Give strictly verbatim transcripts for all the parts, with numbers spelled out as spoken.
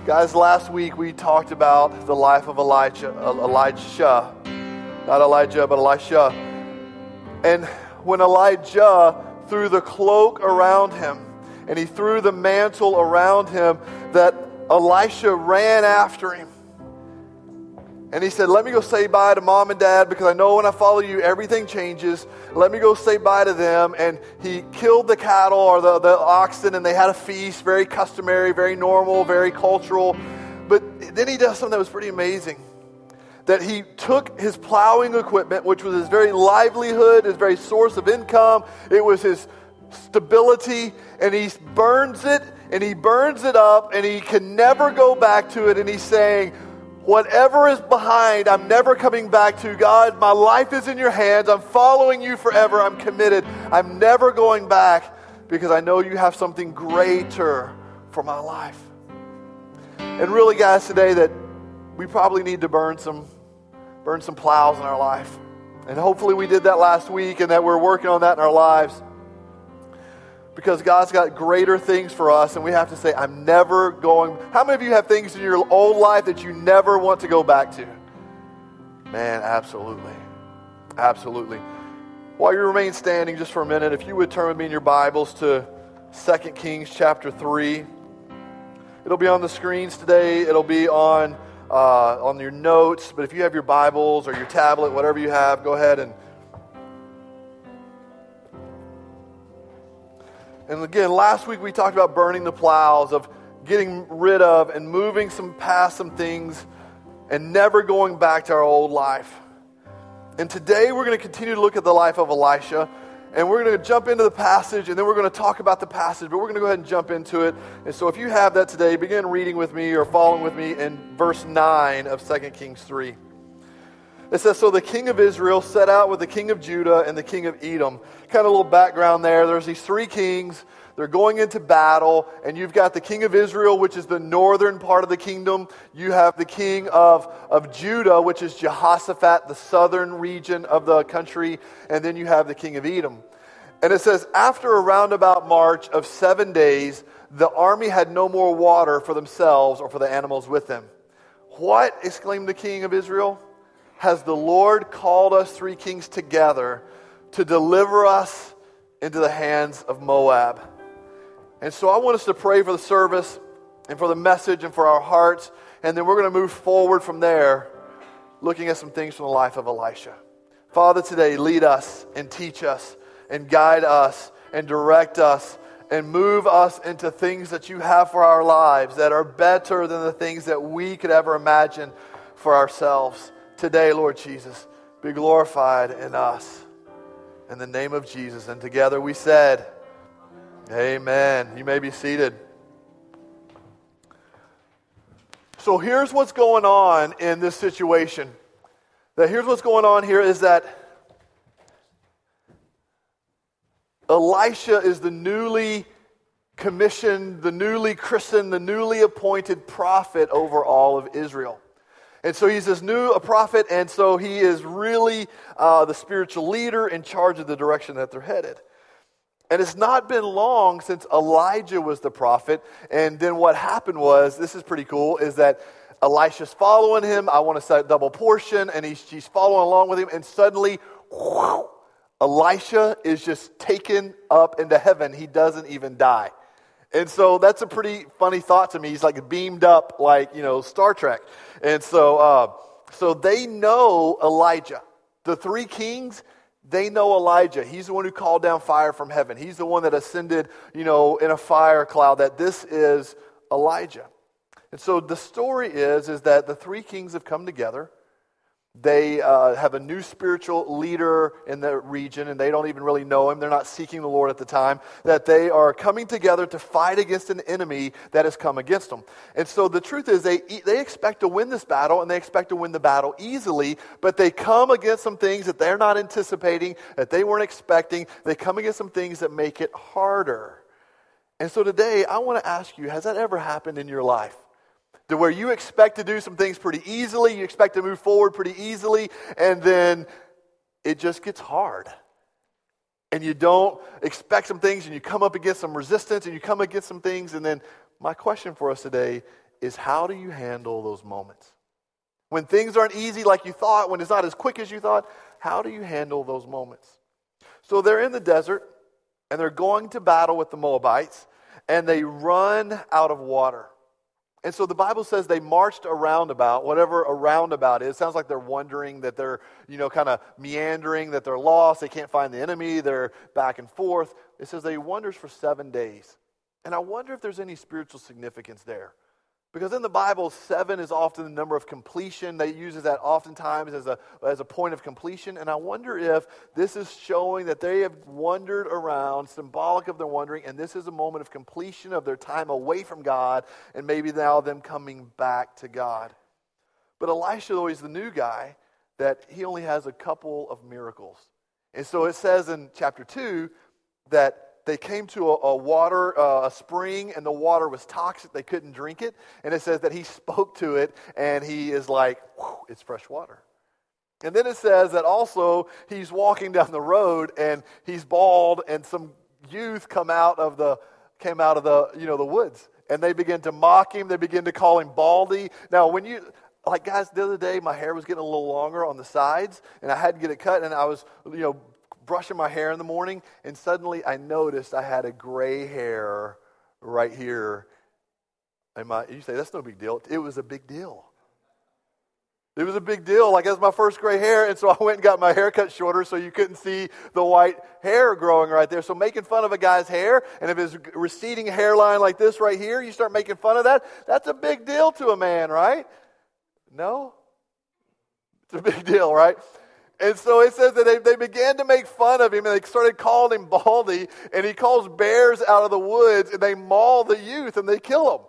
Guys, last week we talked about the life of Elijah, Elijah, not Elijah, but Elisha. And when Elijah threw the cloak around him and he threw the mantle around him, that Elisha ran after him. And he said, let me go say bye to mom and dad, because I know when I follow you, everything changes. Let me go say bye to them. And he killed the cattle or the, the oxen, and they had a feast, very customary, very normal, very cultural. But then he does something that was pretty amazing. That he took his plowing equipment, which was his very livelihood, his very source of income. It was his stability, and he burns it, and he burns it up, and he can never go back to it. And he's saying, whatever is behind, I'm never coming back to. God, my life is in your hands. I'm following you forever. I'm committed. I'm never going back, because I know you have something greater for my life. And really, guys, today that we probably need to burn some, burn some plows in our life. And hopefully we did that last week, and that we're working on that in our lives. Because God's got greater things for us, and we have to say, I'm never going. How many of you have things in your old life that you never want to go back to? Man, absolutely. Absolutely. While you remain standing just for a minute, if you would turn with me in your Bibles to Second Kings chapter three. It'll be on the screens today. It'll be on, uh, on your notes. But if you have your Bibles or your tablet, whatever you have, go ahead and And again, last week we talked about burning the plows, of getting rid of and moving some past some things and never going back to our old life. And today we're going to continue to look at the life of Elisha, and we're going to jump into the passage, and then we're going to talk about the passage, but we're going to go ahead and jump into it. And so if you have that today, begin reading with me or following with me in verse nine of Second Kings three. It says, so the king of Israel set out with the king of Judah and the king of Edom. Kind of a little background there. There's these three kings. They're going into battle. And you've got the king of Israel, which is the northern part of the kingdom. You have the king of, of Judah, which is Jehoshaphat, the southern region of the country. And then you have the king of Edom. And it says, after a roundabout march of seven days, the army had no more water for themselves or for the animals with them. What? Exclaimed the king of Israel. Has the Lord called us three kings together to deliver us into the hands of Moab? And so I want us to pray for the service and for the message and for our hearts. And then we're going to move forward from there, looking at some things from the life of Elisha. Father, today lead us and teach us and guide us and direct us and move us into things that you have for our lives that are better than the things that we could ever imagine for ourselves. Today, Lord Jesus, be glorified in us. In the name of Jesus. And together we said, amen. You may be seated. So here's what's going on in this situation. That here's what's going on here is that Elisha is the newly commissioned, the newly christened, the newly appointed prophet over all of Israel. And so he's this new a prophet, and so he is really uh, the spiritual leader in charge of the direction that they're headed. And it's not been long since Elijah was the prophet, and then what happened was, this is pretty cool, is that Elisha's following him. I want to say double portion, and he's, she's following along with him, and suddenly, whoosh, Elisha is just taken up into heaven. He doesn't even die. And so that's a pretty funny thought to me. He's like beamed up like, you know, Star Trek. And so uh, so they know Elijah. The three kings, they know Elijah. He's the one who called down fire from heaven. He's the one that ascended, you know, in a fire cloud, that this is Elijah. And so the story is, is that the three kings have come together. They uh, have a new spiritual leader in the region, and they don't even really know him. They're not seeking the Lord at the time. That they are coming together to fight against an enemy that has come against them. And so the truth is, they they expect to win this battle, and they expect to win the battle easily, but they come against some things that they're not anticipating, that they weren't expecting. They come against some things that make it harder. And so today, I want to ask you, has that ever happened in your life? To where you expect to do some things pretty easily, you expect to move forward pretty easily, and then it just gets hard. And you don't expect some things, and you come up against some resistance, and you come against some things, and then my question for us today is how do you handle those moments? When things aren't easy like you thought, when it's not as quick as you thought, how do you handle those moments? So they're in the desert, and they're going to battle with the Moabites, and they run out of water. And so the Bible says they marched a roundabout, whatever a roundabout is. It sounds like they're wondering, that they're, you know, kind of meandering, that they're lost, they can't find the enemy, they're back and forth. It says they wanders for seven days. And I wonder if there's any spiritual significance there. Because in the Bible, seven is often the number of completion. They uses that oftentimes as a, as a point of completion. And I wonder if this is showing that they have wandered around, symbolic of their wandering, and this is a moment of completion of their time away from God, and maybe now them coming back to God. But Elisha, though he's the new guy, that he only has a couple of miracles. And so it says in chapter two that they came to a, a water, uh, a spring, and the water was toxic. They couldn't drink it. And it says that he spoke to it, and he is like, it's fresh water. And then it says that also he's walking down the road, and he's bald, and some youth come out of the came out of the you know the woods, and they begin to mock him. They begin to call him Baldy. Now, when you like guys, the other day my hair was getting a little longer on the sides, and I had to get it cut, and I was you know. brushing my hair in the morning, and suddenly I noticed I had a gray hair right here. And my, you say, that's no big deal. It was a big deal. It was a big deal. Like, that's my first gray hair, and so I went and got my hair cut shorter so you couldn't see the white hair growing right there. So making fun of a guy's hair, and if his receding hairline like this right here, you start making fun of that, that's a big deal to a man, right? No? It's a big deal, right? And so it says that they, they began to make fun of him, and they started calling him Baldy, and he calls bears out of the woods, and they maul the youth, and they kill them.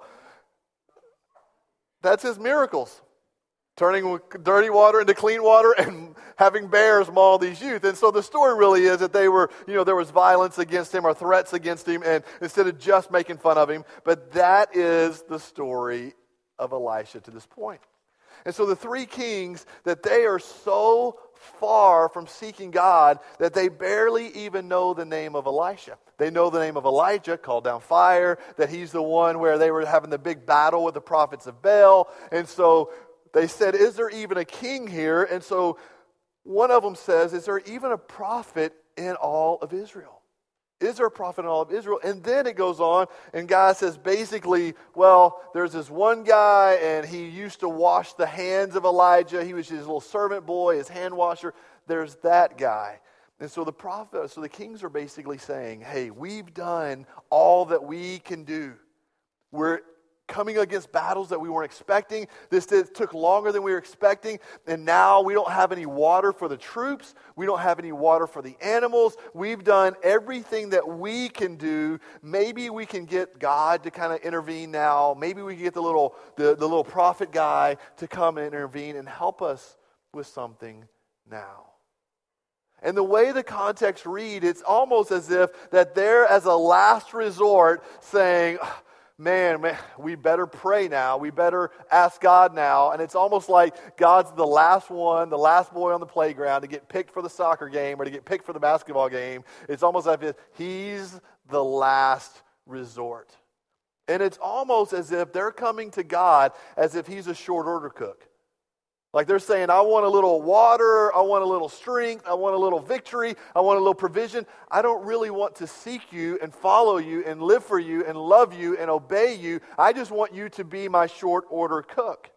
That's his miracles. Turning dirty water into clean water and having bears maul these youth. And so the story really is that they were, you know, there was violence against him or threats against him, and instead of just making fun of him. But that is the story of Elisha to this point. And so the three kings, that they are so far from seeking God that they barely even know the name of Elisha. They know the name of Elijah, called down fire, that he's the one where they were having the big battle with the prophets of Baal. And so they said, is there even a king here? And so one of them says, is there even a prophet in all of Israel? Is there a prophet in all of Israel? And then it goes on, and God says basically, well, there's this one guy, and he used to wash the hands of Elijah. He was his little servant boy, his hand washer. There's that guy. And so the prophet, so the kings are basically saying, hey, we've done all that we can do. We're coming against battles that we weren't expecting. This did, took longer than we were expecting. And now we don't have any water for the troops. We don't have any water for the animals. We've done everything that we can do. Maybe we can get God to kind of intervene now. Maybe we can get the little, the, the little prophet guy to come and intervene and help us with something now. And the way the context read, it's almost as if that they're as a last resort saying, Man, man, we better pray now. We better ask God now. And it's almost like God's the last one, the last boy on the playground to get picked for the soccer game or to get picked for the basketball game. It's almost like if he's the last resort. And it's almost as if they're coming to God as if he's a short order cook. Like they're saying, I want a little water, I want a little strength, I want a little victory, I want a little provision. I don't really want to seek you and follow you and live for you and love you and obey you. I just want you to be my short order cook.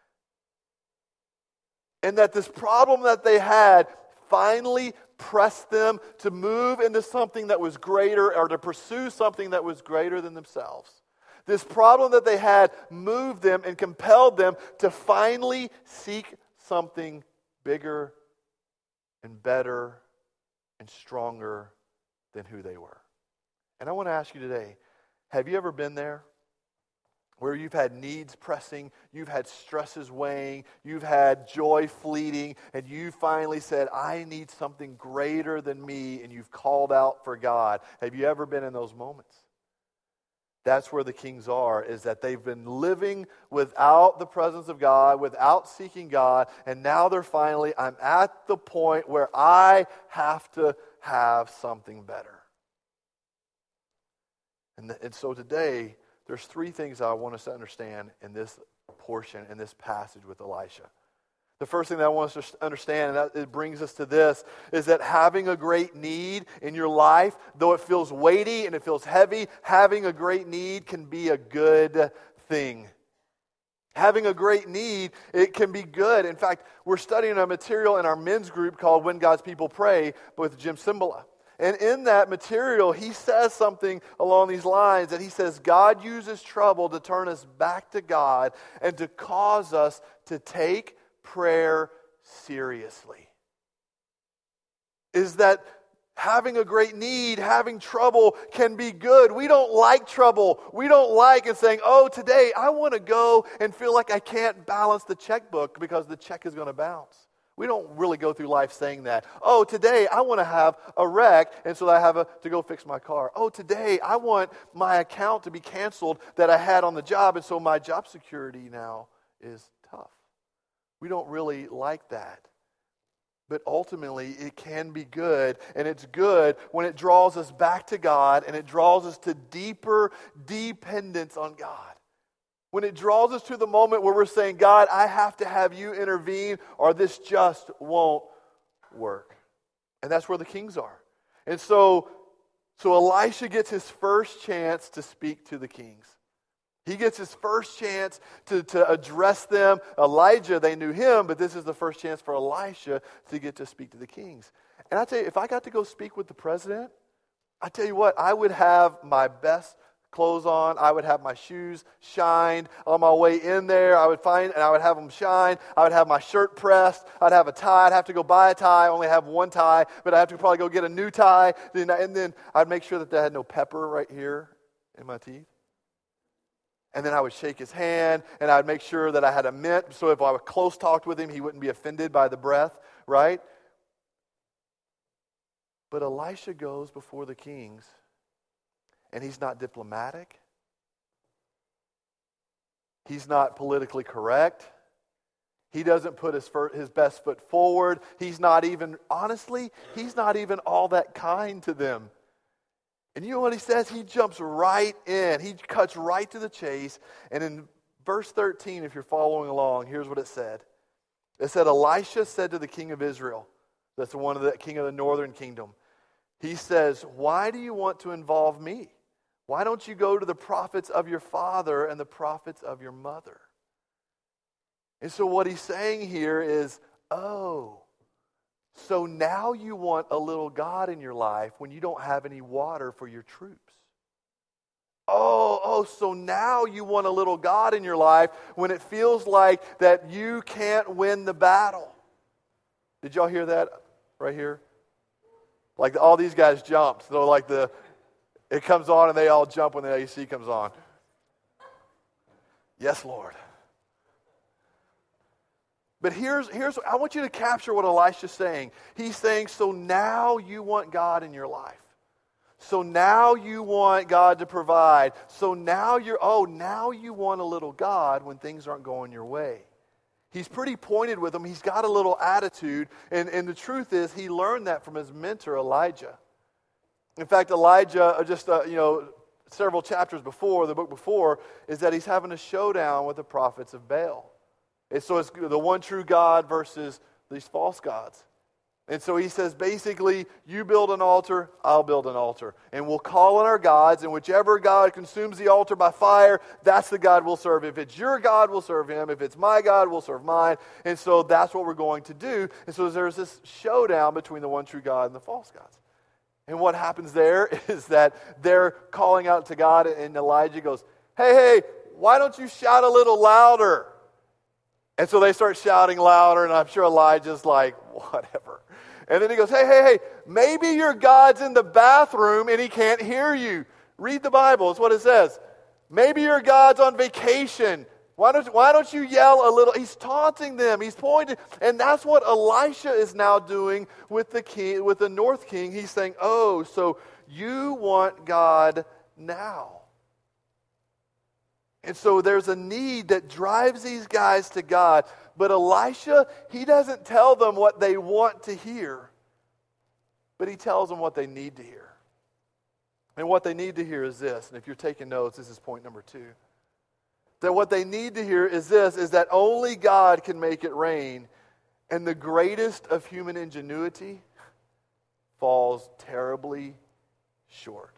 And that this problem that they had finally pressed them to move into something that was greater or to pursue something that was greater than themselves. This problem that they had moved them and compelled them to finally seek something bigger and better and stronger than who they were. And I want to ask you today, have you ever been there where you've had needs pressing, you've had stresses weighing, you've had joy fleeting, and you finally said, I need something greater than me, and you've called out for God? Have you ever been in those moments? That's where the kings are, is that they've been living without the presence of God, without seeking God, and now they're finally, I'm at the point where I have to have something better. And, th- and so today, there's three things I want us to understand in this portion, in this passage with Elisha. The first thing that I want us to understand, and that it brings us to this, is that having a great need in your life, though it feels weighty and it feels heavy, having a great need can be a good thing. Having a great need, it can be good. In fact, we're studying a material in our men's group called When God's People Pray with Jim Cymbala. And in that material, he says something along these lines, that he says, God uses trouble to turn us back to God and to cause us to take prayer seriously. Is that having a great need, having trouble can be good. We don't like trouble. We don't like it saying, oh, today I want to go and feel like I can't balance the checkbook because the check is going to bounce. We don't really go through life saying that. Oh, today I want to have a wreck, and so I have a, to go fix my car. Oh, today I want my account to be canceled that I had on the job, and so my job security now is tough. We don't really like that. But ultimately, it can be good, and it's good when it draws us back to God, and it draws us to deeper dependence on God. When it draws us to the moment where we're saying, God, I have to have you intervene, or this just won't work. And that's where the kings are. And so, so Elisha gets his first chance to speak to the kings. He gets his first chance to, to address them. Elijah, they knew him, but this is the first chance for Elisha to get to speak to the kings. And I tell you, if I got to go speak with the president, I tell you what, I would have my best clothes on. I would have my shoes shined on my way in there. I would find, and I would have them shine. I would have my shirt pressed. I'd have a tie. I'd have to go buy a tie. I only have one tie, but I have to probably go get a new tie. And then I'd make sure that they had no pepper right here in my teeth. And then I would shake his hand, and I would make sure that I had a mint, so if I was close talked with him, he wouldn't be offended by the breath, right? But Elisha goes before the kings, and he's not diplomatic. He's not politically correct. He doesn't put his, fir- his best foot forward. He's not even, honestly, he's not even all that kind to them. And you know what he says? He jumps right in. He cuts right to the chase. And in verse thirteen, if you're following along, here's what it said. It said, Elisha said to the king of Israel, that's the one of the king of the northern kingdom, he says, why do you want to involve me? Why don't you go to the prophets of your father and the prophets of your mother? And so what he's saying here is, oh, so now you want a little God in your life when you don't have any water for your troops. Oh, oh, so now you want a little God in your life when it feels like that you can't win the battle. Did y'all hear that right here? Like all these guys jumped. So like the, it comes on and they all jump when the A C comes on. Yes, Lord. But here's, here's, I want you to capture what Elisha's saying. He's saying, so now you want God in your life. So now you want God to provide. So now you're, oh, now you want a little God when things aren't going your way. He's pretty pointed with him. He's got a little attitude. And, and the truth is, he learned that from his mentor, Elijah. In fact, Elijah, just, uh, you know, several chapters before, the book before, is that he's having a showdown with the prophets of Baal. And so it's the one true God versus these false gods. And so he says, basically, you build an altar, I'll build an altar. And we'll call on our gods, and whichever God consumes the altar by fire, that's the God we'll serve. If it's your God, we'll serve him. If it's my God, we'll serve mine. And so that's what we're going to do. And so there's this showdown between the one true God and the false gods. And what happens there is that they're calling out to God, and Elijah goes, hey, hey, why don't you shout a little louder? And so they start shouting louder, and I'm sure Elijah's like, whatever. And then he goes, hey, hey, hey, maybe your God's in the bathroom and he can't hear you. Read the Bible, it's what it says. Maybe your God's on vacation. Why don't, why don't you yell a little? He's taunting them. He's pointing. And that's what Elisha is now doing with the king, with the north king. He's saying, oh, so you want God now. And so there's a need that drives these guys to God. But Elisha, he doesn't tell them what they want to hear, but he tells them what they need to hear. And what they need to hear is this, and if you're taking notes, this is point number two. That what they need to hear is this, is that only God can make it rain, and the greatest of human ingenuity falls terribly short.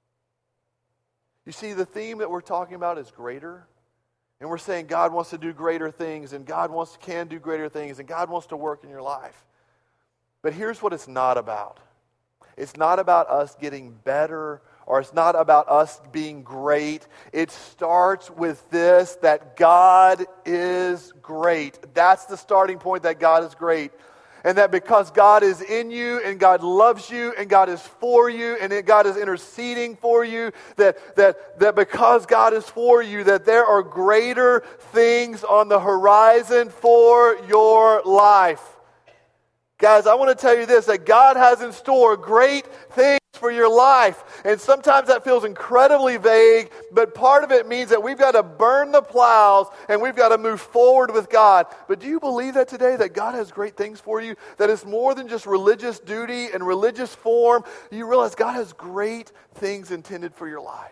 You see, the theme that we're talking about is greater. And we're saying God wants to do greater things, and God wants can do greater things, and God wants to work in your life. But here's what it's not about. It's not about us getting better, or it's not about us being great. It starts with this, that God is great. That's the starting point, that God is great. And that because God is in you, and God loves you, and God is for you, and that God is interceding for you, that, that, that because God is for you, that there are greater things on the horizon for your life. Guys, I want to tell you this, that God has in store great things for your life. And sometimes that feels incredibly vague, but part of it means that we've got to burn the plows and we've got to move forward with God. But do you believe that today, that God has great things for you? That it's more than just religious duty and religious form. You realize God has great things intended for your life.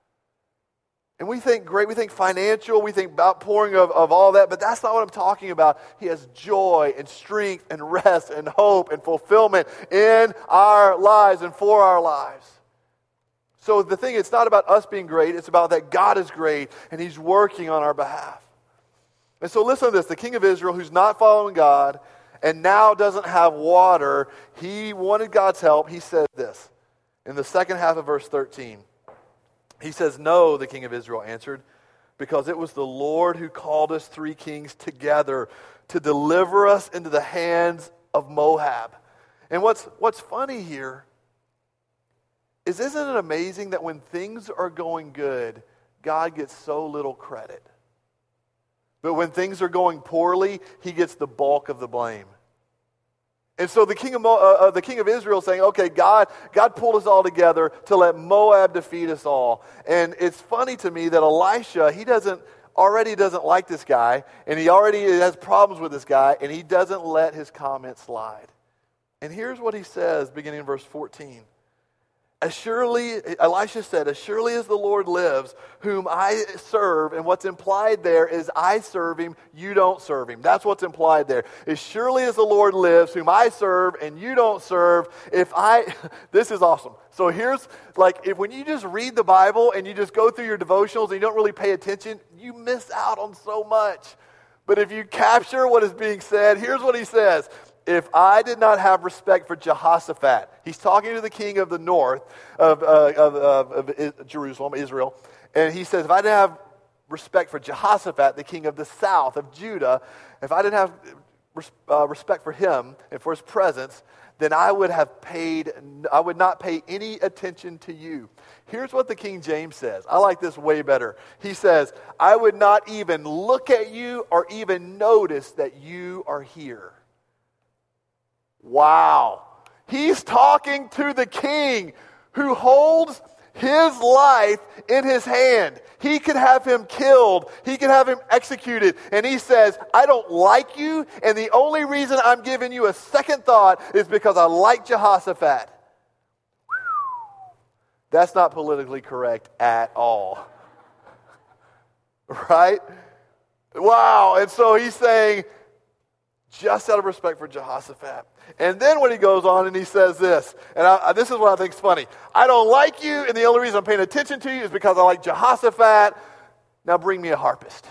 And we think great, we think financial, we think outpouring of, of all that, but that's not what I'm talking about. He has joy and strength and rest and hope and fulfillment in our lives and for our lives. So the thing, it's not about us being great, it's about that God is great and He's working on our behalf. And so listen to this, the king of Israel who's not following God and now doesn't have water, he wanted God's help. He said this in the second half of verse thirteen. He says, "No," the king of Israel answered, "because it was the Lord who called us three kings together to deliver us into the hands of Moab." And what's what's funny here is, isn't it amazing that when things are going good, God gets so little credit? But when things are going poorly, He gets the bulk of the blame. And so the king of Mo, uh, uh, the king of Israel is saying, okay, God, God pulled us all together to let Moab defeat us all. And it's funny to me that Elisha, he doesn't already doesn't like this guy, and he already has problems with this guy, and he doesn't let his comments slide. And here's what he says, beginning in verse fourteen. As surely, Elisha said, as surely as the Lord lives, whom I serve, and what's implied there is I serve Him, you don't serve Him. That's what's implied there. As surely as the Lord lives, whom I serve, and you don't serve, if I, this is awesome. So here's, like, if when you just read the Bible and you just go through your devotionals and you don't really pay attention, you miss out on so much. But if you capture what is being said, here's what he says. If I did not have respect for Jehoshaphat, he's talking to the king of the north of, uh, of, of, of Jerusalem, Israel, and he says, if I didn't have respect for Jehoshaphat, the king of the south of Judah, if I didn't have uh, respect for him and for his presence, then I would have paid, I would not pay any attention to you. Here's what the King James says. I like this way better. He says, I would not even look at you or even notice that you are here. Wow. He's talking to the king who holds his life in his hand. He could have him killed. He could have him executed. And he says, I don't like you, and the only reason I'm giving you a second thought is because I like Jehoshaphat. That's not politically correct at all. Right? Wow. And so he's saying, just out of respect for Jehoshaphat. And then when he goes on and he says this, and I, this is what I think is funny. I don't like you, and the only reason I'm paying attention to you is because I like Jehoshaphat. Now bring me a harpist.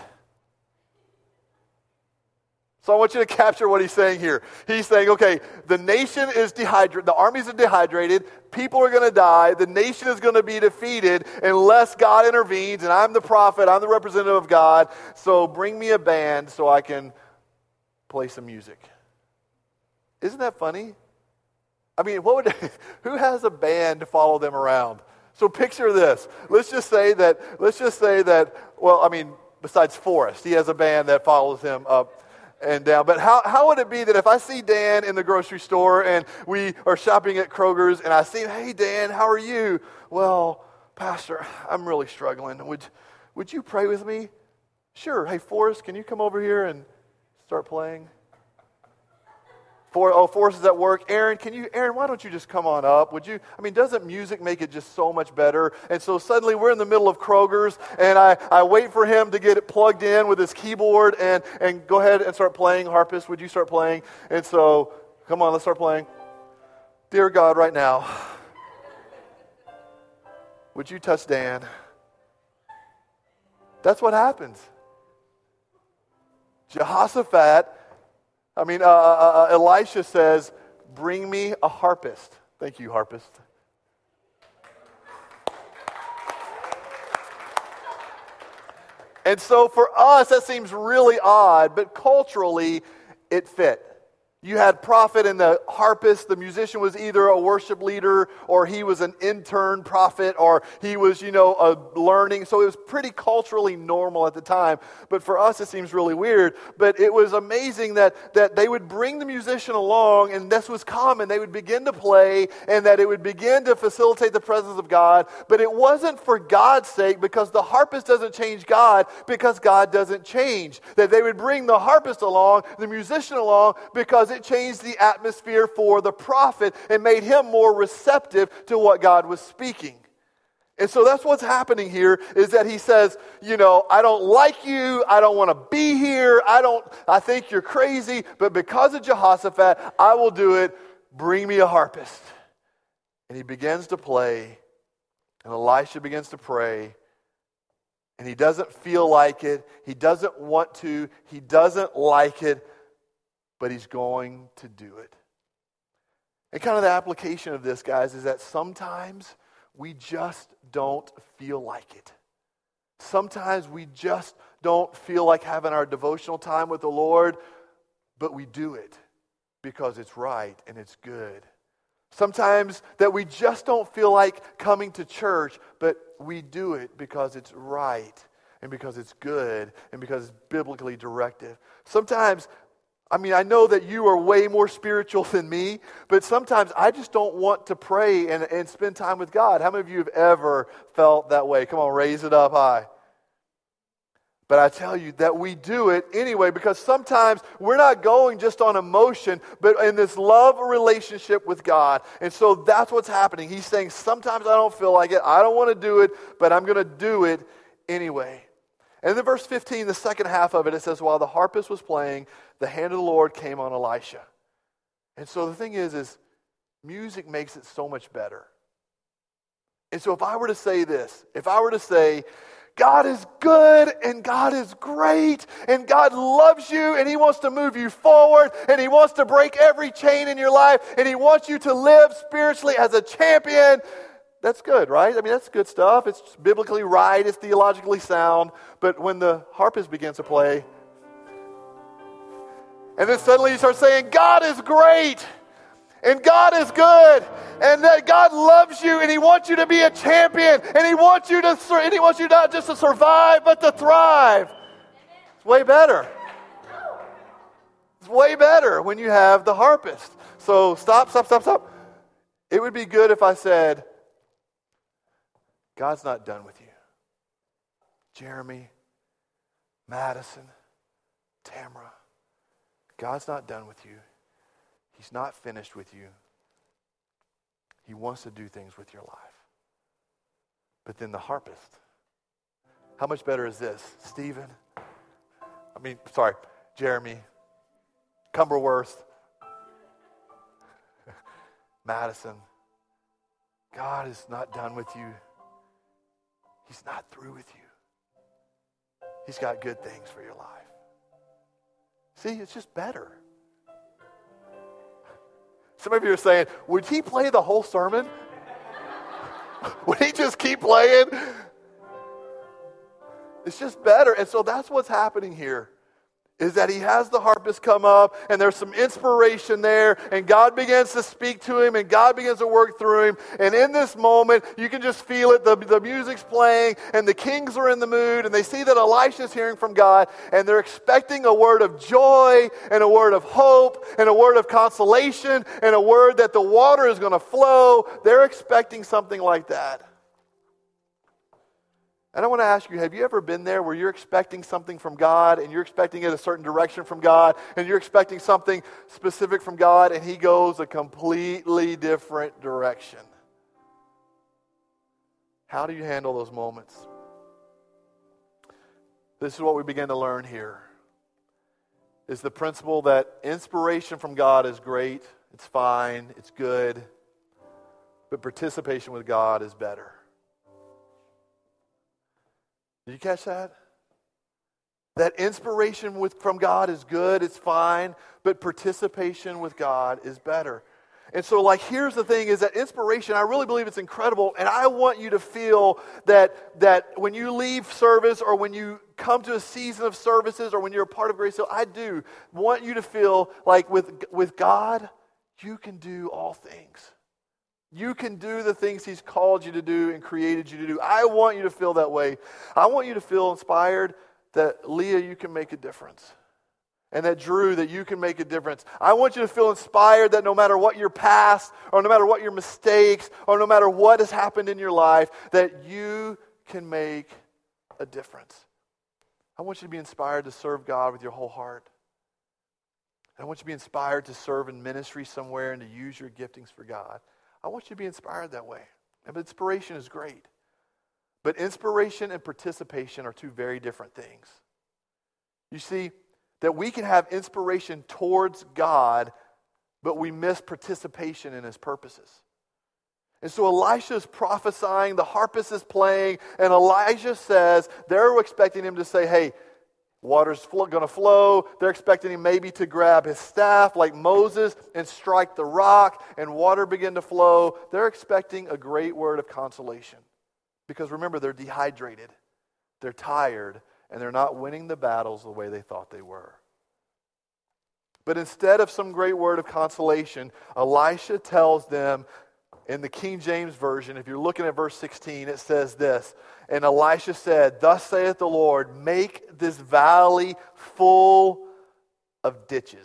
So I want you to capture what he's saying here. He's saying, okay, the nation is dehydrated, the armies are dehydrated, people are going to die, the nation is going to be defeated unless God intervenes, and I'm the prophet, I'm the representative of God, so bring me a band so I can play some music. Isn't that funny? I mean, what would who has a band to follow them around? So picture this. Let's just say that, let's just say that, well, I mean, besides Forrest, he has a band that follows him up and down. But how, how would it be that if I see Dan in the grocery store and we are shopping at Kroger's and I see him, hey, Dan, how are you? Well, Pastor, I'm really struggling. Would, would you pray with me? Sure. Hey, Forrest, can you come over here and start playing? For, oh, forces at work. Aaron, can you, Aaron, why don't you just come on up? Would you, I mean, doesn't music make it just so much better? And so suddenly we're in the middle of Kroger's, and I, I wait for him to get it plugged in with his keyboard and, and go ahead and start playing. Harpist, would you start playing? And so, come on, let's start playing. Dear God, right now, would you touch Dan? That's what happens. Jehoshaphat, I mean, uh, uh, uh, Elisha says, bring me a harpist. Thank you, harpist. And so for us, that seems really odd, but culturally, it fit. You had prophet and the harpist. The musician was either a worship leader or he was an intern prophet or he was, you know, a learning. So it was pretty culturally normal at the time. But for us, it seems really weird. But it was amazing that, that they would bring the musician along, and this was common. They would begin to play, and that it would begin to facilitate the presence of God. But it wasn't for God's sake, because the harpist doesn't change God, because God doesn't change. That they would bring the harpist along, the musician along, because it changed the atmosphere for the prophet and made him more receptive to what God was speaking. And so that's what's happening here, is that he says, you know, I don't like you, I don't want to be here, I don't, I think you're crazy, but because of Jehoshaphat, I will do it, bring me a harpist. And he begins to play, and Elisha begins to pray, and he doesn't feel like it, he doesn't want to, he doesn't like it, but he's going to do it. And kind of the application of this, guys, is that sometimes we just don't feel like it. Sometimes we just don't feel like having our devotional time with the Lord, but we do it because it's right and it's good. Sometimes that we just don't feel like coming to church, but we do it because it's right and because it's good and because it's biblically directive. Sometimes, I mean, I know that you are way more spiritual than me, but sometimes I just don't want to pray and, and spend time with God. How many of you have ever felt that way? Come on, raise it up high. But I tell you that we do it anyway, because sometimes we're not going just on emotion, but in this love relationship with God. And so that's what's happening. He's saying, sometimes I don't feel like it, I don't want to do it, but I'm going to do it anyway. And then verse fifteen, the second half of it, it says, while the harpist was playing, the hand of the Lord came on Elisha. And so the thing is, is music makes it so much better. And so if I were to say this, if I were to say, God is good and God is great and God loves you and He wants to move you forward and He wants to break every chain in your life and He wants you to live spiritually as a champion, that's good, right? I mean, that's good stuff. It's biblically right. It's theologically sound. But when the harpist begins to play, and then suddenly you start saying, God is great, and God is good, and that God loves you, and He wants you to be a champion, and He wants you to, and He wants you not just to survive, but to thrive. It's way better. It's way better when you have the harpist. So stop, stop, stop, stop. It would be good if I said, God's not done with you. Jeremy, Madison, Tamara, God's not done with you. He's not finished with you. He wants to do things with your life. But then the harpist. How much better is this? Stephen, I mean, sorry, Jeremy, Cumberworth, Madison, God is not done with you. He's not through with you. He's got good things for your life. See, it's just better. Some of you are saying, would he play the whole sermon? Would he just keep playing? It's just better. And so that's what's happening here, is that he has the harpist come up, and there's some inspiration there, and God begins to speak to him, and God begins to work through him. And in this moment, you can just feel it. The, the music's playing, and the kings are in the mood, and they see that Elisha's hearing from God, and they're expecting a word of joy, and a word of hope, and a word of consolation, and a word that the water is going to flow. They're expecting something like that. And I want to ask you, have you ever been there where you're expecting something from God and you're expecting it a certain direction from God and you're expecting something specific from God and he goes a completely different direction? How do you handle those moments? This is what we begin to learn here. Is the principle that inspiration from God is great, it's fine, it's good, but participation with God is better. Did you catch that? That inspiration with, from God is good, it's fine, but participation with God is better. And so, like, here's the thing, is that inspiration, I really believe it's incredible, and I want you to feel that, that when you leave service or when you come to a season of services or when you're a part of Grace Hill, I do want you to feel like with, with God, you can do all things. You can do the things He's called you to do and created you to do. I want you to feel that way. I want you to feel inspired that, Leah, you can make a difference. And that, Drew, that you can make a difference. I want you to feel inspired that no matter what your past, or no matter what your mistakes, or no matter what has happened in your life, that you can make a difference. I want you to be inspired to serve God with your whole heart. I want you to be inspired to serve in ministry somewhere and to use your giftings for God. I want you to be inspired that way. And inspiration is great. But inspiration and participation are two very different things. You see, that we can have inspiration towards God, but we miss participation in His purposes. And so Elisha is prophesying, the harpist is playing, and Elijah says, they're expecting him to say, hey, water's fl- going to flow. They're expecting him maybe to grab his staff like Moses and strike the rock and water begin to flow. They're expecting a great word of consolation. Because remember, they're dehydrated, they're tired, and they're not winning the battles the way they thought they were. But instead of some great word of consolation, Elisha tells them, in the King James Version, if you're looking at verse sixteen, it says this, and Elisha said, thus saith the Lord, make this valley full of ditches.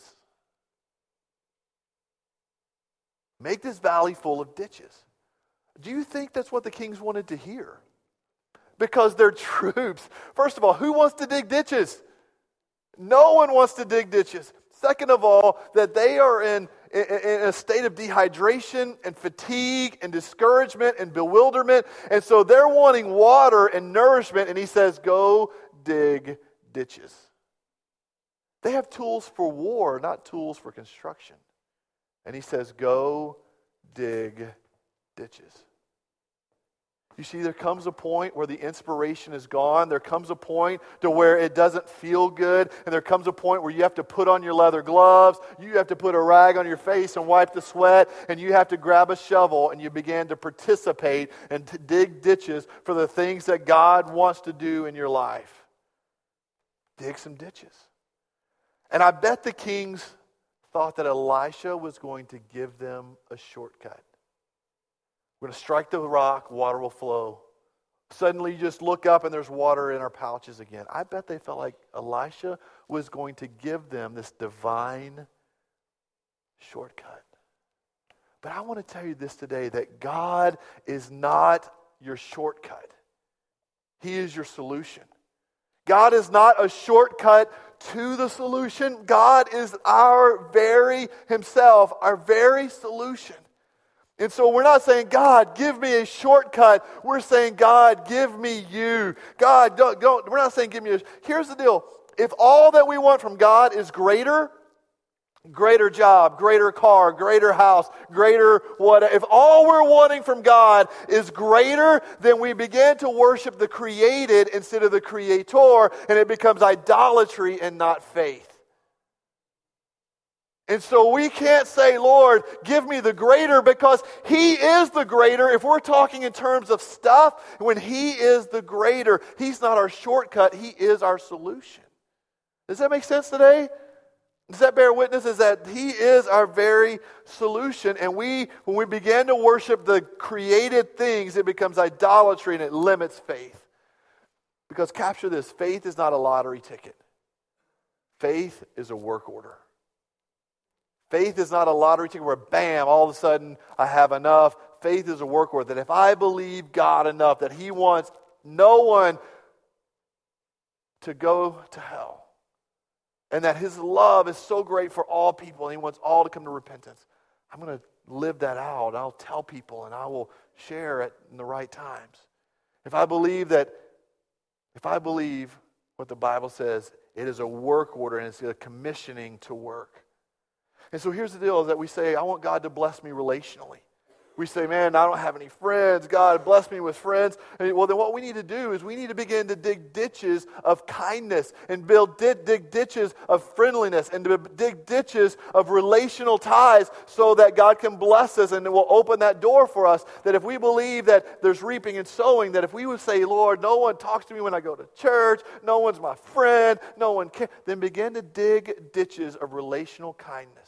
Make this valley full of ditches. Do you think that's what the kings wanted to hear? Because their troops, first of all, who wants to dig ditches? No one wants to dig ditches. Second of all, that they are in, in, in a state of dehydration and fatigue and discouragement and bewilderment. And so they're wanting water and nourishment. And he says, go dig ditches. They have tools for war, not tools for construction. And he says, go dig ditches. You see, there comes a point where the inspiration is gone. There comes a point to where it doesn't feel good. And there comes a point where you have to put on your leather gloves. You have to put a rag on your face and wipe the sweat. And you have to grab a shovel and you begin to participate and to dig ditches for the things that God wants to do in your life. Dig some ditches. And I bet the kings thought that Elisha was going to give them a shortcut. We're going to strike the rock, water will flow. Suddenly you just look up and there's water in our pouches again. I bet they felt like Elisha was going to give them this divine shortcut. But I want to tell you this today, that God is not your shortcut. He is your solution. God is not a shortcut to the solution. God is our very Himself, our very solution. And so we're not saying, God, give me a shortcut. We're saying, God, give me you. God, don't, don't. We're not saying, give me a... Here's the deal. If all that we want from God is greater, greater job, greater car, greater house, greater what, if all we're wanting from God is greater, then we begin to worship the created instead of the creator, and it becomes idolatry and not faith. And so we can't say, Lord, give me the greater, because He is the greater. If we're talking in terms of stuff, when He is the greater, He's not our shortcut, He is our solution. Does that make sense today? Does that bear witness? Is that He is our very solution. And we, when we begin to worship the created things, it becomes idolatry and it limits faith. Because capture this, faith is not a lottery ticket. Faith is a work order. Faith is not a lottery ticket where, bam, all of a sudden I have enough. Faith is a work order. That if I believe God enough that He wants no one to go to hell. And that his love is so great for all people, and he wants all to come to repentance. I'm going to live that out. I'll tell people, and I will share it in the right times. If I believe that, if I believe what the Bible says, it is a work order, and it's a commissioning to work. And so here's the deal, is that we say, I want God to bless me relationally. We say, man, I don't have any friends. God, bless me with friends. And, well, then what we need to do is we need to begin to dig ditches of kindness and build dig, dig ditches of friendliness and to dig ditches of relational ties so that God can bless us and it will open that door for us. That if we believe that there's reaping and sowing, that if we would say, Lord, no one talks to me when I go to church, no one's my friend, no one can, then begin to dig ditches of relational kindness.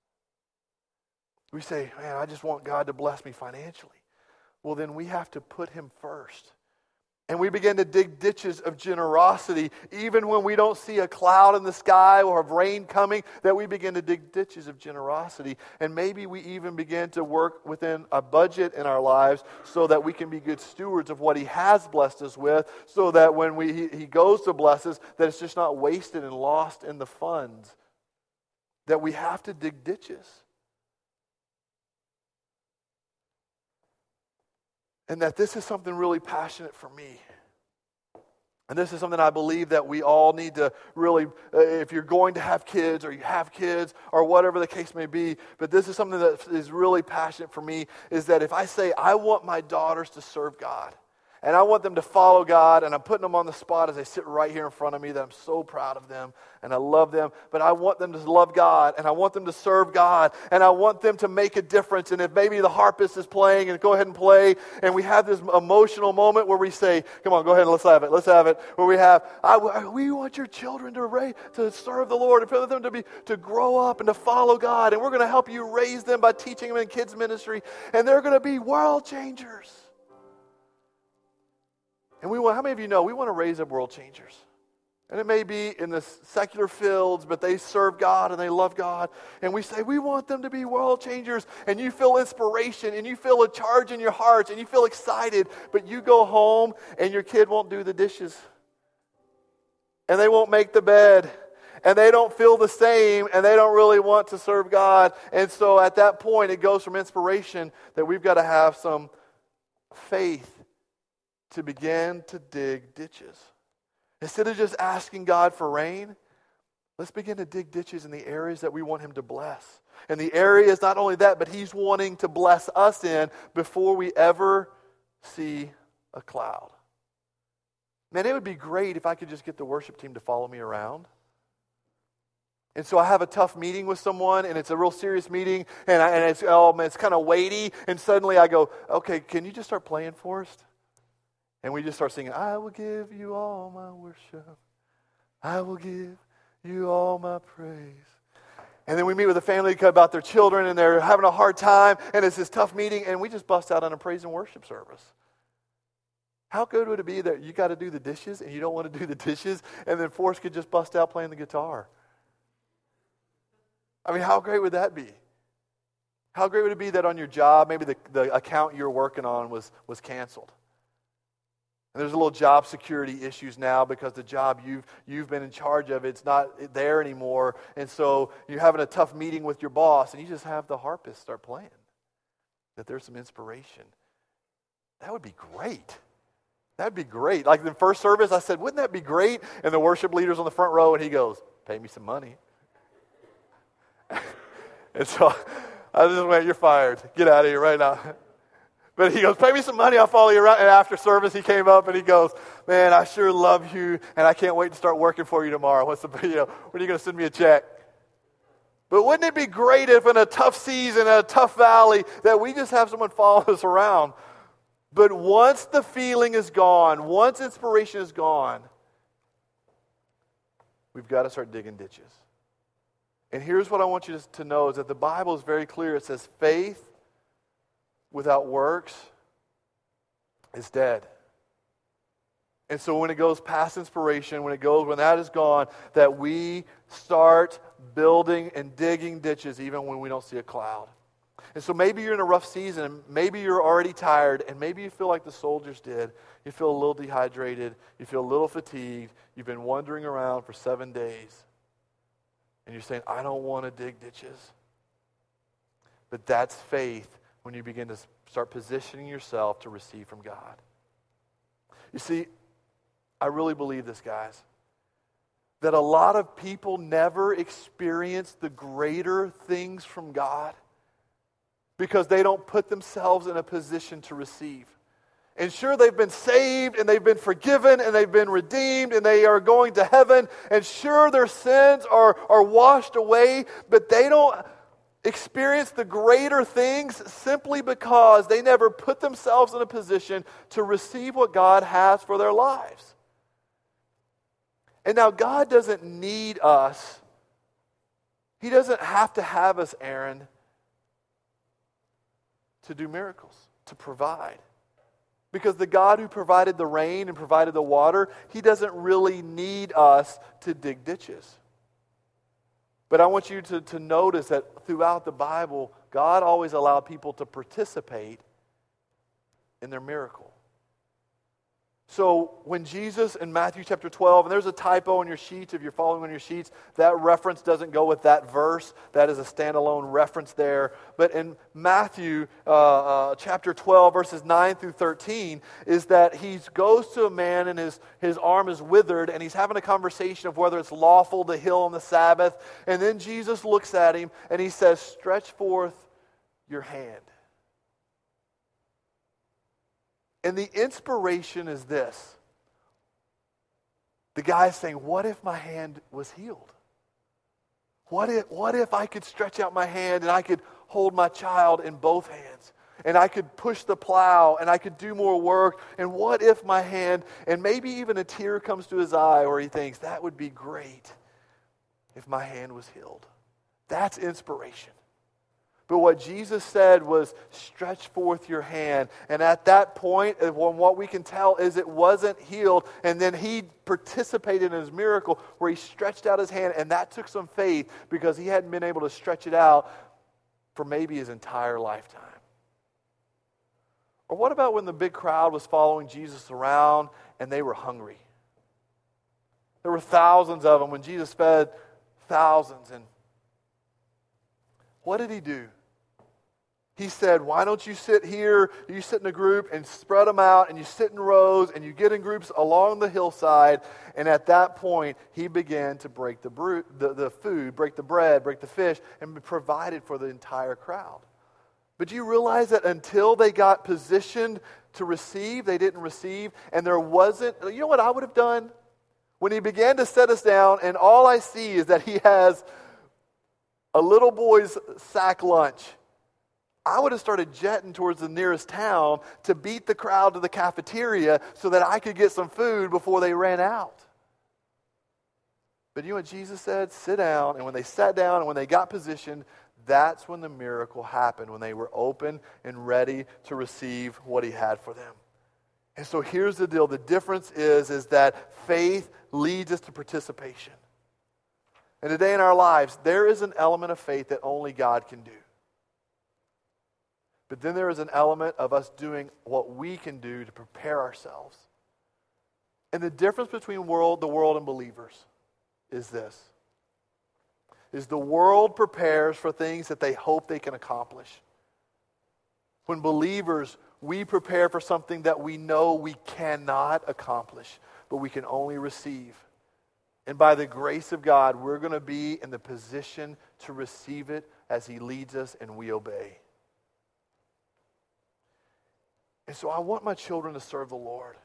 We say, man, I just want God to bless me financially. Well, then we have to put him first. And we begin to dig ditches of generosity, even when we don't see a cloud in the sky or of rain coming, that we begin to dig ditches of generosity. And maybe we even begin to work within a budget in our lives so that we can be good stewards of what he has blessed us with, so that when we he, he goes to bless us, that it's just not wasted and lost in the funds. That we have to dig ditches. And that this is something really passionate for me. And this is something I believe that we all need to really, uh, if you're going to have kids or you have kids or whatever the case may be, but this is something that is really passionate for me, is that if I say I want my daughters to serve God, and I want them to follow God, and I'm putting them on the spot as they sit right here in front of me, that I'm so proud of them, and I love them, but I want them to love God, and I want them to serve God, and I want them to make a difference. And if maybe the harpist is playing, and go ahead and play, and we have this emotional moment where we say, come on, go ahead and let's have it, let's have it, where we have, I, we want your children to raise, to serve the Lord, and for them to be, to grow up and to follow God, and we're going to help you raise them by teaching them in kids ministry, and they're going to be world changers. And we want, how many of you know, we want to raise up world changers? And it may be in the secular fields, but they serve God and they love God. And we say, we want them to be world changers. And you feel inspiration and you feel a charge in your hearts and you feel excited. But you go home and your kid won't do the dishes. And they won't make the bed. And they don't feel the same. And they don't really want to serve God. And so at that point, it goes from inspiration that we've got to have some faith to begin to dig ditches. Instead of just asking God for rain, let's begin to dig ditches in the areas that we want him to bless. And the areas, not only that, but he's wanting to bless us in before we ever see a cloud. Man, it would be great if I could just get the worship team to follow me around. And so I have a tough meeting with someone, and it's a real serious meeting, and, I, and it's, oh, man, it's kind of weighty, and suddenly I go, okay, can you just start playing for us? And we just start singing, I will give you all my worship. I will give you all my praise. And then we meet with a family about their children, and they're having a hard time, and it's this tough meeting, and we just bust out on a praise and worship service. How good would it be that you got to do the dishes, and you don't want to do the dishes, and then Forrest could just bust out playing the guitar? I mean, how great would that be? How great would it be that on your job, maybe the, the account you're working on was, was canceled? And there's a little job security issues now because the job you've you've been in charge of, it's not there anymore. And so you're having a tough meeting with your boss, and you just have the harpist start playing. That there's some inspiration. That would be great. That'd be great. Like in the first service, I said, wouldn't that be great? And the worship leader's on the front row, and he goes, pay me some money. And so I just went, you're fired. Get out of here right now. But he goes, pay me some money, I'll follow you around. And after service, he came up and he goes, man, I sure love you, and I can't wait to start working for you tomorrow. What's the, you know, when are you going to send me a check? But wouldn't it be great if in a tough season, in a tough valley, that we just have someone follow us around? But once the feeling is gone, once inspiration is gone, we've got to start digging ditches. And here's what I want you to know is that the Bible is very clear. It says faith without works is dead. And so when it goes past inspiration, when it goes, when that is gone, that we start building and digging ditches even when we don't see a cloud. And so maybe you're in a rough season, and maybe you're already tired, and maybe you feel like the soldiers did. You feel a little dehydrated, you feel a little fatigued, you've been wandering around for seven days, and you're saying, I don't want to dig ditches. But that's faith when you begin to start positioning yourself to receive from God. You see, I really believe this, guys, that a lot of people never experience the greater things from God because they don't put themselves in a position to receive. And sure, they've been saved, and they've been forgiven, and they've been redeemed, and they are going to heaven, and sure, their sins are, are washed away, but they don't experience the greater things simply because they never put themselves in a position to receive what God has for their lives. And now God doesn't need us. He doesn't have to have us, Aaron, to do miracles, to provide. Because the God who provided the rain and provided the water, He doesn't really need us to dig ditches. But I want you to, to notice that throughout the Bible, God always allowed people to participate in their miracle. So when Jesus in Matthew chapter twelve, and there's a typo on your sheets, if you're following on your sheets, that reference doesn't go with that verse. That is a standalone reference there. But in Matthew uh, uh, chapter twelve, verses nine through thirteen, is that he goes to a man and his, his arm is withered, and he's having a conversation of whether it's lawful to heal on the Sabbath. And then Jesus looks at him and he says, stretch forth your hand. And the inspiration is this. The guy's saying, what if my hand was healed? What if, what if I could stretch out my hand and I could hold my child in both hands? And I could push the plow and I could do more work. And what if my hand, and maybe even a tear comes to his eye or he thinks, that would be great if my hand was healed. That's inspiration. But what Jesus said was, stretch forth your hand. And at that point, what we can tell is it wasn't healed. And then he participated in his miracle where he stretched out his hand. And that took some faith because he hadn't been able to stretch it out for maybe his entire lifetime. Or what about when the big crowd was following Jesus around and they were hungry? There were thousands of them when Jesus fed thousands. And what did he do? He said, why don't you sit here, you sit in a group and spread them out, and you sit in rows, and you get in groups along the hillside. And at that point, he began to break the, bru- the, the food, break the bread, break the fish, and provide it for the entire crowd. But do you realize that until they got positioned to receive, they didn't receive, and there wasn't, you know what I would have done? When he began to set us down, and all I see is that he has a little boy's sack lunch, I would have started jetting towards the nearest town to beat the crowd to the cafeteria so that I could get some food before they ran out. But you know what Jesus said? Sit down. And when they sat down and when they got positioned, that's when the miracle happened, when they were open and ready to receive what he had for them. And so here's the deal. The difference is, is that faith leads us to participation. And today in our lives, there is an element of faith that only God can do. But then there is an element of us doing what we can do to prepare ourselves. And the difference between world, the world and believers is this. Is the world prepares for things that they hope they can accomplish. When believers, we prepare for something that we know we cannot accomplish, but we can only receive. And by the grace of God, we're going to be in the position to receive it as he leads us and we obey. And so I want my children to serve the Lord.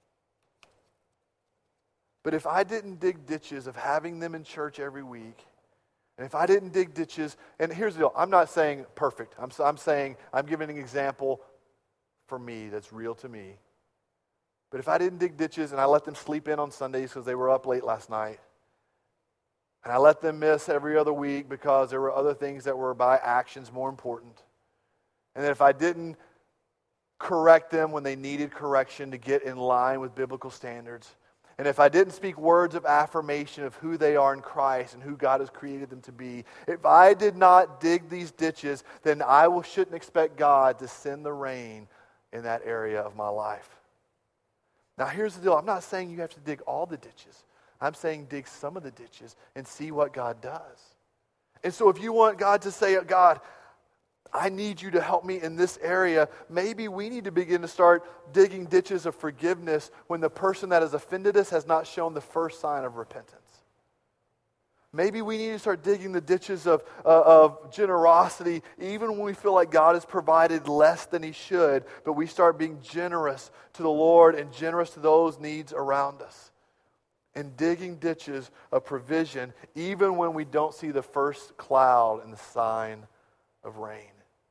But if I didn't dig ditches of having them in church every week, and if I didn't dig ditches, and here's the deal, I'm not saying perfect. I'm, I'm saying, I'm giving an example for me that's real to me. But if I didn't dig ditches and I let them sleep in on Sundays because they were up late last night, and I let them miss every other week because there were other things that were by actions more important, and then if I didn't correct them when they needed correction to get in line with biblical standards, and if I didn't speak words of affirmation of who they are in Christ and who God has created them to be, if I did not dig these ditches, then I will, shouldn't expect God to send the rain in that area of my life. Now here's the deal. I'm not saying you have to dig all the ditches. I'm saying dig some of the ditches and see what God does. And so if you want God to say, God, I need you to help me in this area, maybe we need to begin to start digging ditches of forgiveness when the person that has offended us has not shown the first sign of repentance. Maybe we need to start digging the ditches of, uh, of generosity even when we feel like God has provided less than He should, but we start being generous to the Lord and generous to those needs around us. And digging ditches of provision even when we don't see the first cloud and the sign of rain.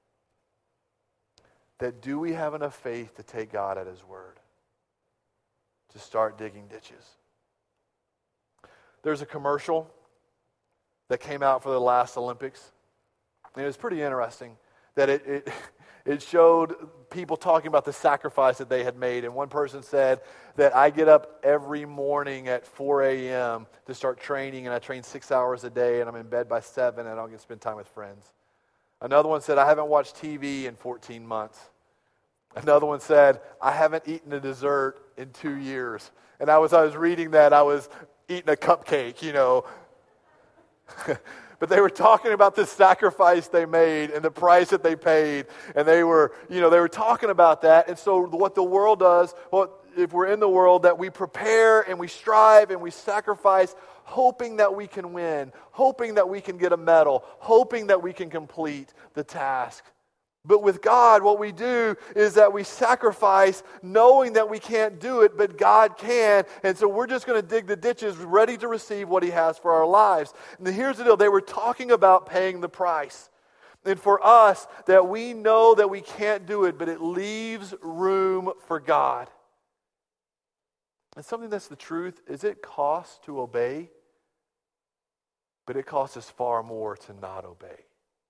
That do we have enough faith to take God at His word? To start digging ditches. There's a commercial that came out for the last Olympics. And it was pretty interesting that it, it, it showed people talking about the sacrifice that they had made. And one person said that I get up every morning at four a.m. to start training, and I train six hours a day, and I'm in bed by seven, and I don't get to spend time with friends. Another one said, I haven't watched T V in fourteen months. Another one said, I haven't eaten a dessert in two years. And I was, I was reading that, I was eating a cupcake, you know. But they were talking about the sacrifice they made and the price that they paid. And they were, you know, they were talking about that. And so what the world does, well, if we're in the world, that we prepare and we strive and we sacrifice, hoping that we can win, hoping that we can get a medal, hoping that we can complete the task. But with God, what we do is that we sacrifice knowing that we can't do it, but God can. And so we're just going to dig the ditches ready to receive what He has for our lives. And here's the deal. They were talking about paying the price. And for us, that we know that we can't do it, but it leaves room for God. And something that's the truth is it costs to obey, but it costs us far more to not obey.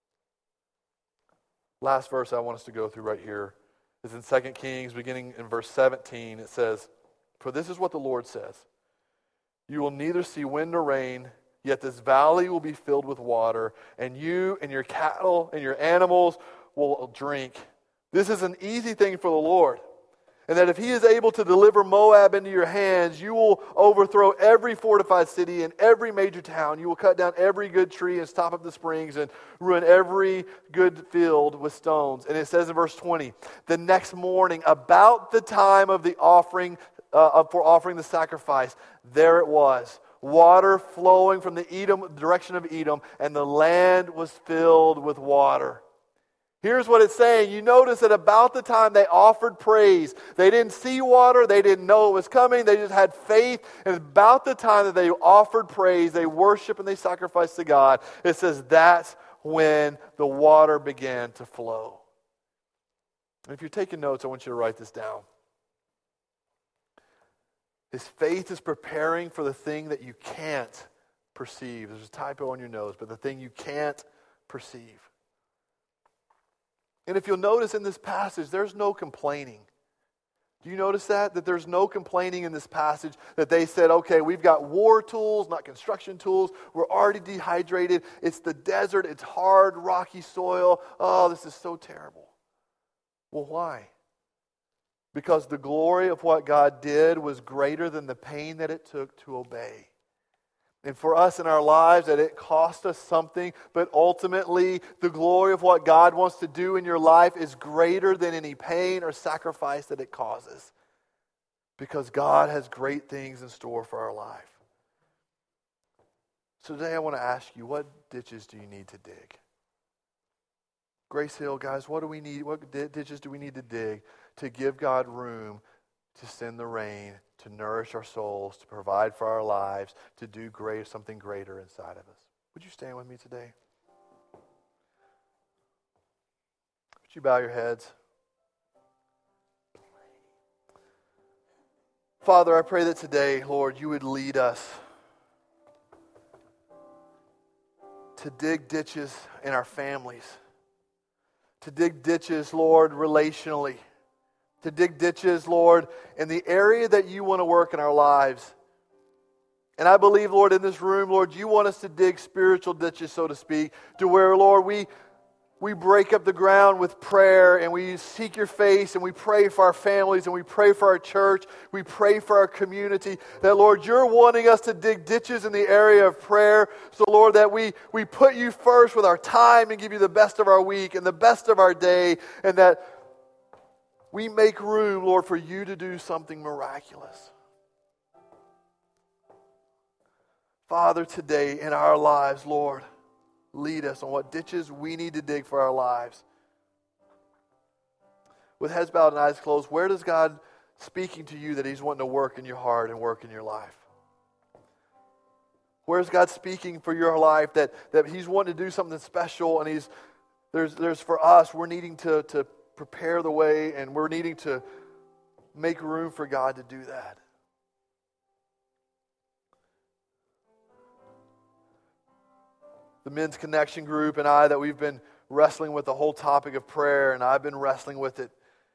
Last verse I want us to go through right here is in Second Kings, beginning in verse seventeen. It says, for this is what the Lord says, you will neither see wind nor rain, yet this valley will be filled with water, and you and your cattle and your animals will drink. This is an easy thing for the Lord. And that if He is able to deliver Moab into your hands, you will overthrow every fortified city and every major town. You will cut down every good tree and stop up the springs and ruin every good field with stones. And it says in verse twenty, the next morning, about the time of the offering, uh, for offering the sacrifice, there it was, water flowing from the Edom, direction of Edom, and the land was filled with water. Here's what it's saying. You notice that about the time they offered praise, they didn't see water, they didn't know it was coming, they just had faith. And about the time that they offered praise, they worship and they sacrificed to God, it says that's when the water began to flow. And if you're taking notes, I want you to write this down. His faith is preparing for the thing that you can't perceive. There's a typo on your nose, but the thing you can't perceive. And if you'll notice in this passage, there's no complaining. Do you notice that? That there's no complaining in this passage, that they said, okay, we've got war tools, not construction tools. We're already dehydrated. It's the desert. It's hard, rocky soil. Oh, this is so terrible. Well, why? Because the glory of what God did was greater than the pain that it took to obey. And for us in our lives, that it cost us something, but ultimately the glory of what God wants to do in your life is greater than any pain or sacrifice that it causes. Because God has great things in store for our life. So today I want to ask you, what ditches do you need to dig? Grace Hill, guys, what do we need? What ditches do we need to dig to give God room to send the rain, to nourish our souls, to provide for our lives, to do great, something greater inside of us? Would you stand with me today? Would you bow your heads? Father, I pray that today, Lord, you would lead us to dig ditches in our families, to dig ditches, Lord, relationally, to dig ditches, Lord, in the area that you want to work in our lives, And I believe, Lord, in this room, Lord, you want us to dig spiritual ditches, so to speak, to where, Lord, we we break up the ground with prayer and we seek your face and we pray for our families and we pray for our church. We pray for our community. That, Lord, you're wanting us to dig ditches in the area of prayer. So, Lord, that we, we put you first with our time and give you the best of our week and the best of our day, and that we make room, Lord, for you to do something miraculous. Father, today in our lives, Lord, lead us on what ditches we need to dig for our lives. With heads bowed and eyes closed, where does God speaking to you that He's wanting to work in your heart and work in your life? Where's God speaking for your life that, that He's wanting to do something special, and He's there's there's for us, we're needing to, to prepare the way, and we're needing to make room for God to do that. The Men's Connection group and I, that we've been wrestling with the whole topic of prayer, and I've been wrestling with it,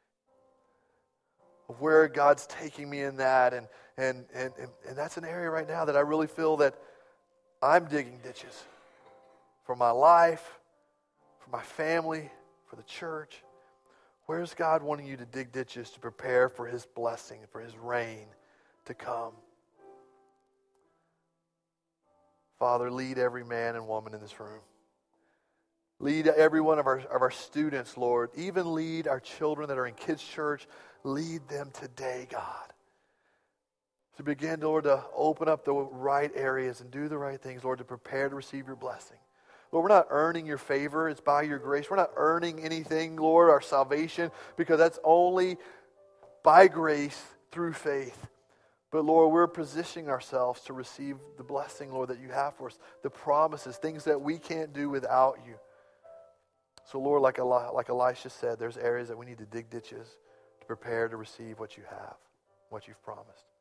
of where God's taking me in that, and and and and, and that's an area right now that I really feel that I'm digging ditches for my life, for my family, for the church. Where's God wanting you to dig ditches to prepare for His blessing, for His reign to come? Father, lead every man and woman in this room. Lead every one of our, of our students, Lord. Even lead our children that are in kids' church. Lead them today, God. To begin, Lord, to open up the right areas and do the right things, Lord, to prepare to receive your blessing. Lord, we're not earning your favor. It's by your grace. We're not earning anything, Lord, our salvation, because that's only by grace through faith. But Lord, we're positioning ourselves to receive the blessing, Lord, that you have for us, the promises, things that we can't do without you. So Lord, like, Eli- like Elisha said, there's areas that we need to dig ditches to prepare to receive what you have, what you've promised.